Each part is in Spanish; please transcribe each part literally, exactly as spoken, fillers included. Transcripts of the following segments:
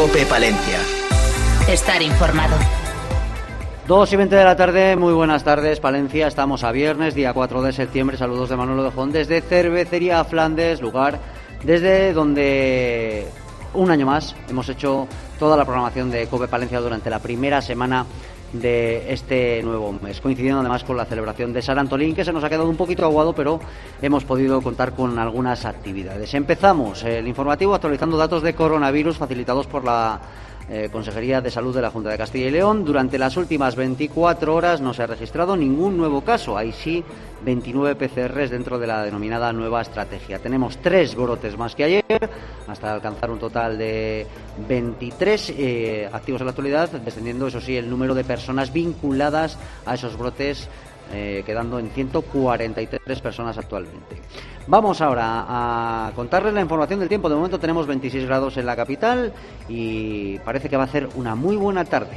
COPE Palencia. Estar informado. dos y veinte de la tarde, muy buenas tardes, Palencia. Estamos a viernes, día cuatro de septiembre. Saludos de Manolo de Jón desde Cervecería Flandes, lugar desde donde un año más hemos hecho toda la programación de COPE Palencia durante la primera semana de este nuevo mes, coincidiendo además con la celebración de San Antolín, que se nos ha quedado un poquito aguado, pero hemos podido contar con algunas actividades. Empezamos el informativo actualizando datos de coronavirus facilitados por la Eh, Consejería de Salud de la Junta de Castilla y León. Durante las últimas veinticuatro horas no se ha registrado ningún nuevo caso. Hay sí veintinueve P C Rs dentro de la denominada nueva estrategia. Tenemos tres brotes más que ayer, hasta alcanzar un total de veintitrés eh, activos en la actualidad, descendiendo, eso sí, el número de personas vinculadas a esos brotes, eh, quedando en ciento cuarenta y tres personas actualmente. Vamos ahora a contarles la información del tiempo. De momento tenemos veintiséis grados en la capital y parece que va a ser una muy buena tarde.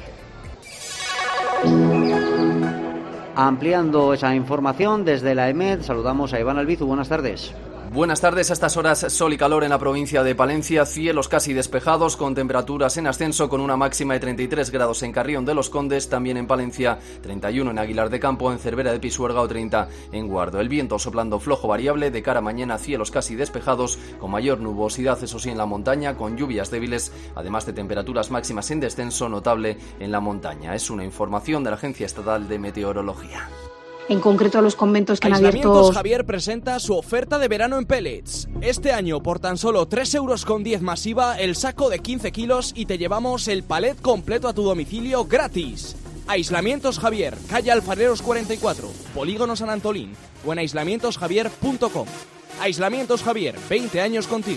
Ampliando esa información desde la E M E D, saludamos a Iván Albizu. Buenas tardes. Buenas tardes. A estas horas sol y calor en la provincia de Palencia, cielos casi despejados con temperaturas en ascenso, con una máxima de treinta y tres grados en Carrión de los Condes, también en Palencia, treinta y uno en Aguilar de Campo, en Cervera de Pisuerga o treinta en Guardo. El viento soplando flojo variable, de cara a mañana cielos casi despejados, con mayor nubosidad, eso sí, en la montaña, con lluvias débiles, además de temperaturas máximas en descenso notable en la montaña. Es una información de la Agencia Estatal de Meteorología. En concreto, a los conventos que han abierto... Aislamientos Javier presenta su oferta de verano en pellets. Este año, por tan solo tres euros con diez más I V A, el saco de quince kilos y te llevamos el palet completo a tu domicilio gratis. Aislamientos Javier, calle Alfareros cuarenta y cuatro, Polígono San Antolín, o en aislamientos javier punto com. Aislamientos Javier, veinte años contigo.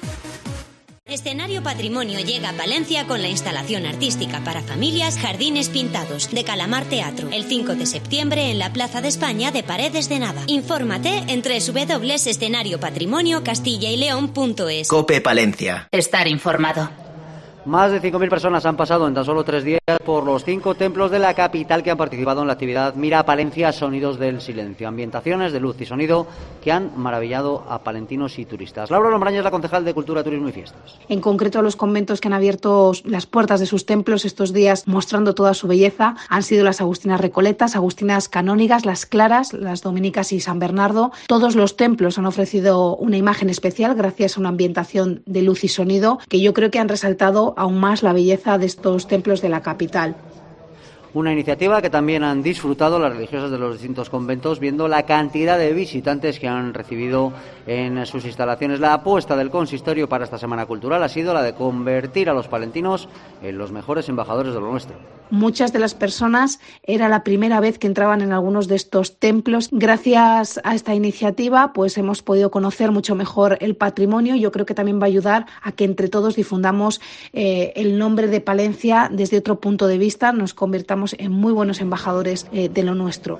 Escenario Patrimonio llega a Palencia con la instalación artística para familias Jardines Pintados de Calamar Teatro, el cinco de septiembre en la Plaza de España de Paredes de Nava. Infórmate en doble u doble u doble u punto escenario patrimonio castilla y león punto es. COPE Palencia. Estar informado. Más de cinco mil personas han pasado en tan solo tres días por los cinco templos de la capital que han participado en la actividad Mira Palencia, Sonidos del Silencio, ambientaciones de luz y sonido que han maravillado a palentinos y turistas. Laura Lombraña es la concejal de Cultura, Turismo y Fiestas. En concreto, a los conventos que han abierto las puertas de sus templos estos días mostrando toda su belleza han sido las Agustinas Recoletas, Agustinas Canónigas, las Claras, las Dominicas y San Bernardo. Todos los templos han ofrecido una imagen especial gracias a una ambientación de luz y sonido que yo creo que han resaltado aún más la belleza de estos templos de la capital. Una iniciativa que también han disfrutado las religiosas de los distintos conventos, viendo la cantidad de visitantes que han recibido en sus instalaciones. La apuesta del consistorio para esta Semana Cultural ha sido la de convertir a los palentinos en los mejores embajadores de lo nuestro. Muchas de las personas era la primera vez que entraban en algunos de estos templos. Gracias a esta iniciativa, pues hemos podido conocer mucho mejor el patrimonio. Yo creo que también va a ayudar a que entre todos difundamos eh, el nombre de Palencia desde otro punto de vista, nos convirtamos en muy buenos embajadores eh, de lo nuestro.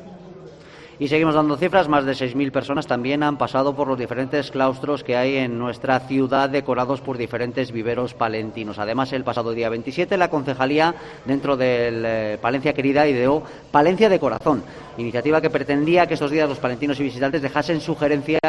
Y seguimos dando cifras, más de seis mil personas también han pasado por los diferentes claustros que hay en nuestra ciudad, decorados por diferentes viveros palentinos. Además, el pasado día veintisiete, la concejalía, dentro del eh, Palencia Querida, ideó Palencia de Corazón, iniciativa que pretendía que estos días los palentinos y visitantes dejasen sugerencias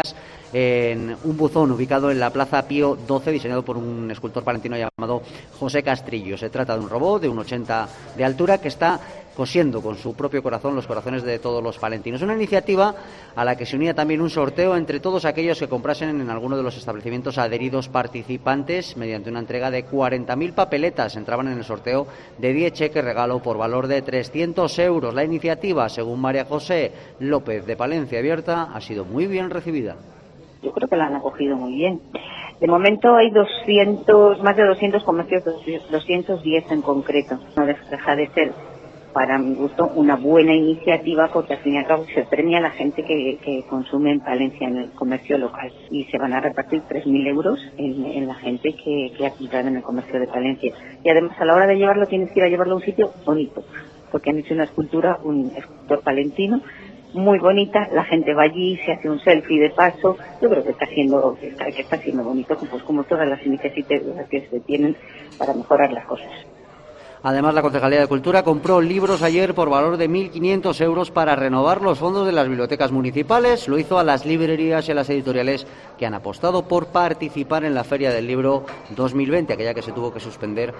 en un buzón ubicado en la Plaza Pío doce, diseñado por un escultor palentino llamado José Castrillo. Se trata de un robot de un ochenta de altura que está cosiendo con su propio corazón los corazones de todos los palentinos. Una iniciativa a la que se unía también un sorteo entre todos aquellos que comprasen en alguno de los establecimientos adheridos participantes. Mediante una entrega de cuarenta mil papeletas entraban en el sorteo de diez cheques regalo por valor de trescientos euros. La iniciativa, según María José López de Palencia Abierta, ha sido muy bien recibida. Yo creo que la han acogido muy bien. De momento hay doscientos, más de doscientos comercios, doscientos diez en concreto. No deja de ser, para mi gusto, una buena iniciativa, porque al fin y al cabo se premia a la gente que, que consume en Palencia, en el comercio local, y se van a repartir tres mil euros en, en la gente que, que ha comprado en el comercio de Palencia. Y además, a la hora de llevarlo, tienes que ir a llevarlo a un sitio bonito, porque han hecho una escultura, un escultor palentino muy bonita, la gente va allí, se hace un selfie de paso. Yo creo que está haciendo, que está, que está haciendo bonito, pues como todas las iniciativas que se tienen para mejorar las cosas. Además, la Concejalía de Cultura compró libros ayer por valor de mil quinientos euros para renovar los fondos de las bibliotecas municipales. Lo hizo a las librerías y a las editoriales que han apostado por participar en la Feria del Libro dos mil veinte, aquella que se tuvo que suspender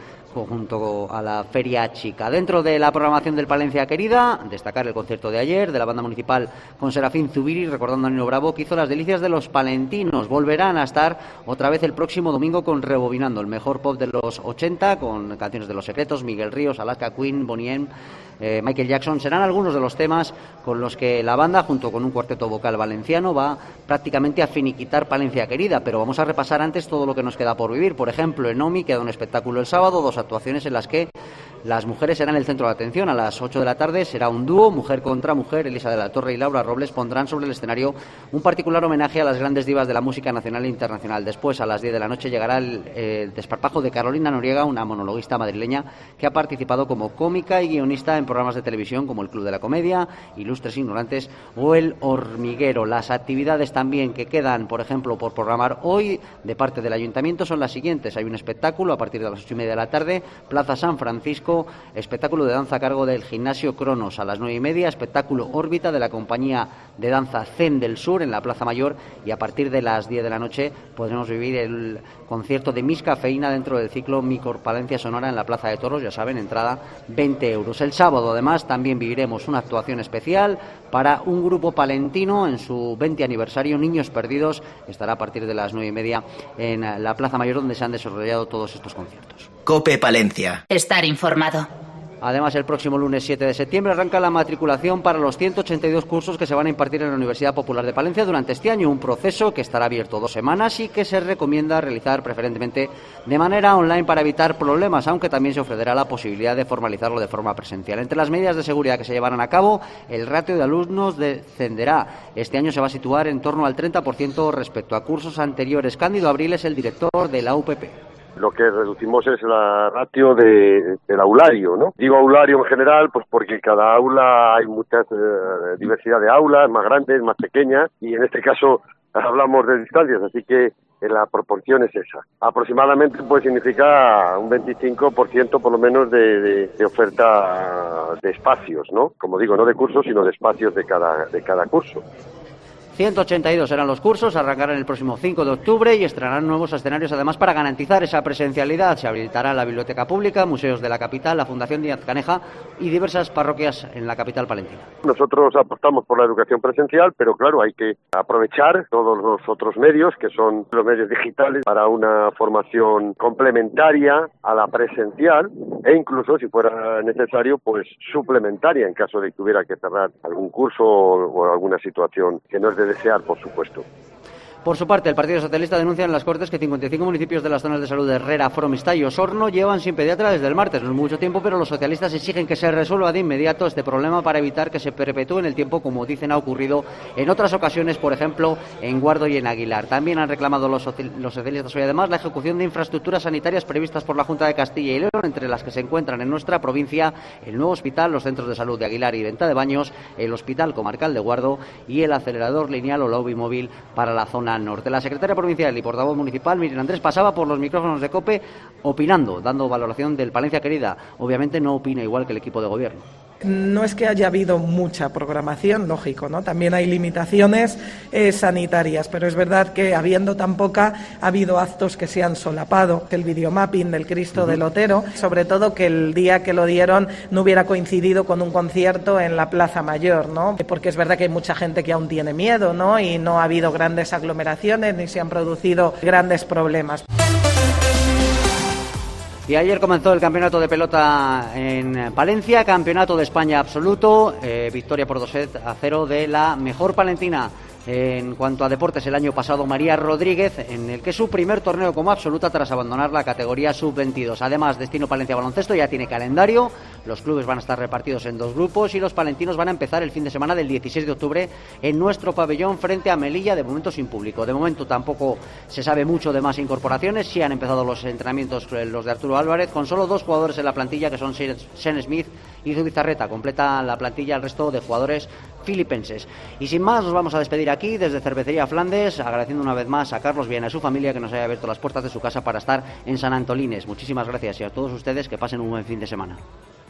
junto a la Feria Chica. Dentro de la programación del Palencia Querida, destacar el concierto de ayer de la banda municipal con Serafín Zubiri, recordando a Nino Bravo, que hizo las delicias de los palentinos. Volverán a estar otra vez el próximo domingo con Rebobinando, el mejor pop de los ochenta, con canciones de Los Secretos, Miguel Ríos, Alaska Queen, Bonnie M, eh, Michael Jackson. Serán algunos de los temas con los que la banda, junto con un cuarteto vocal valenciano, va prácticamente a finiquitar Palencia Querida. Pero vamos a repasar antes todo lo que nos queda por vivir. Por ejemplo, en Omi queda un espectáculo el sábado, dos actuaciones en las que las mujeres serán el centro de atención. A las ocho de la tarde será un dúo, mujer contra mujer. Elisa de la Torre y Laura Robles pondrán sobre el escenario un particular homenaje a las grandes divas de la música nacional e internacional. Después, a las diez de la noche, llegará el, el desparpajo de Carolina Noriega, una monologuista madrileña que ha participado como cómica y guionista en programas de televisión como El Club de la Comedia, Ilustres Ignorantes o El Hormiguero. Las actividades también que quedan, por ejemplo, por programar hoy de parte del Ayuntamiento son las siguientes. Hay un espectáculo a partir de las ocho y media de la tarde, Plaza San Francisco, espectáculo de danza a cargo del Gimnasio Cronos. A las nueve y media, espectáculo Órbita de la compañía de danza Zen del Sur en la Plaza Mayor, y a partir de las diez de la noche podremos vivir el concierto de Miss Cafeína dentro del ciclo Micor Palencia Sonora en la Plaza de Toros, ya saben, entrada veinte euros. El sábado, además, también viviremos una actuación especial para un grupo palentino en su veinte aniversario, Niños Perdidos. Estará a partir de las nueve y media en la Plaza Mayor, donde se han desarrollado todos estos conciertos. COPE Palencia. Estar informado. Además, el próximo lunes siete de septiembre arranca la matriculación para los ciento ochenta y dos cursos que se van a impartir en la Universidad Popular de Palencia durante este año, un proceso que estará abierto dos semanas y que se recomienda realizar preferentemente de manera online para evitar problemas, aunque también se ofrecerá la posibilidad de formalizarlo de forma presencial. Entre las medidas de seguridad que se llevarán a cabo, el ratio de alumnos descenderá. Este año se va a situar en torno al treinta por ciento respecto a cursos anteriores. Cándido Abril es el director de la U P P. Lo que reducimos es la ratio de, del aulario, ¿no? Digo aulario en general, pues porque en cada aula hay mucha eh, diversidad de aulas, más grandes, más pequeñas, y en este caso hablamos de distancias, así que la proporción es esa. Aproximadamente pues significa un veinticinco por ciento por lo menos de, de, de oferta de espacios, ¿no? Como digo, no de cursos, sino de espacios de cada, de cada curso. ciento ochenta y dos serán los cursos, arrancarán el próximo cinco de octubre y estrenarán nuevos escenarios. Además, para garantizar esa presencialidad, se habilitará la biblioteca pública, museos de la capital, la Fundación Díaz Caneja y diversas parroquias en la capital palentina. Nosotros apostamos por la educación presencial, pero claro, hay que aprovechar todos los otros medios, que son los medios digitales, para una formación complementaria a la presencial e incluso, si fuera necesario, pues suplementaria en caso de que hubiera que cerrar algún curso o, o alguna situación que no es de desear, por supuesto. Por su parte, el Partido Socialista denuncia en las Cortes que cincuenta y cinco municipios de las zonas de salud de Herrera, Fromista y Osorno llevan sin pediatra desde el martes. No es mucho tiempo, pero los socialistas exigen que se resuelva de inmediato este problema para evitar que se perpetúe en el tiempo, como dicen ha ocurrido en otras ocasiones, por ejemplo, en Guardo y en Aguilar. También han reclamado los, los socialistas hoy, además, la ejecución de infraestructuras sanitarias previstas por la Junta de Castilla y León, entre las que se encuentran en nuestra provincia el nuevo hospital, los centros de salud de Aguilar y Venta de Baños, el Hospital Comarcal de Guardo y el acelerador lineal o la U B I móvil para la zona norte. La secretaria provincial y portavoz municipal, Miriam Andrés, pasaba por los micrófonos de COPE opinando, dando valoración del Palencia Querida. Obviamente no opina igual que el equipo de gobierno. No es que haya habido mucha programación, lógico, ¿no? También hay limitaciones eh, sanitarias, pero es verdad que habiendo tan poca, ha habido actos que se han solapado. El videomapping del Cristo uh-huh. del Otero, sobre todo que el día que lo dieron no hubiera coincidido con un concierto en la Plaza Mayor, ¿no? Porque es verdad que hay mucha gente que aún tiene miedo, ¿no? Y no ha habido grandes aglomeraciones ni se han producido grandes problemas. Y ayer comenzó el campeonato de pelota en Palencia, campeonato de España absoluto, eh, victoria por dos a cero de la mejor palentina en cuanto a deportes el año pasado, María Rodríguez, en el que su primer torneo como absoluta tras abandonar la categoría sub veintidós. Además, Destino Palencia Baloncesto ya tiene calendario, los clubes van a estar repartidos en dos grupos y los palentinos van a empezar el fin de semana del dieciséis de octubre en nuestro pabellón frente a Melilla, de momento sin público. De momento tampoco se sabe mucho de más incorporaciones, sí han empezado los entrenamientos los de Arturo Álvarez, con solo dos jugadores en la plantilla, que son Sen Smith y Zubizarreta. Completa la plantilla el resto de jugadores filipenses. Y sin más, nos vamos a despedir aquí desde Cervecería Flandes, agradeciendo una vez más a Carlos Viana y a su familia que nos haya abierto las puertas de su casa para estar en San Antolines. Muchísimas gracias, y a todos ustedes que pasen un buen fin de semana.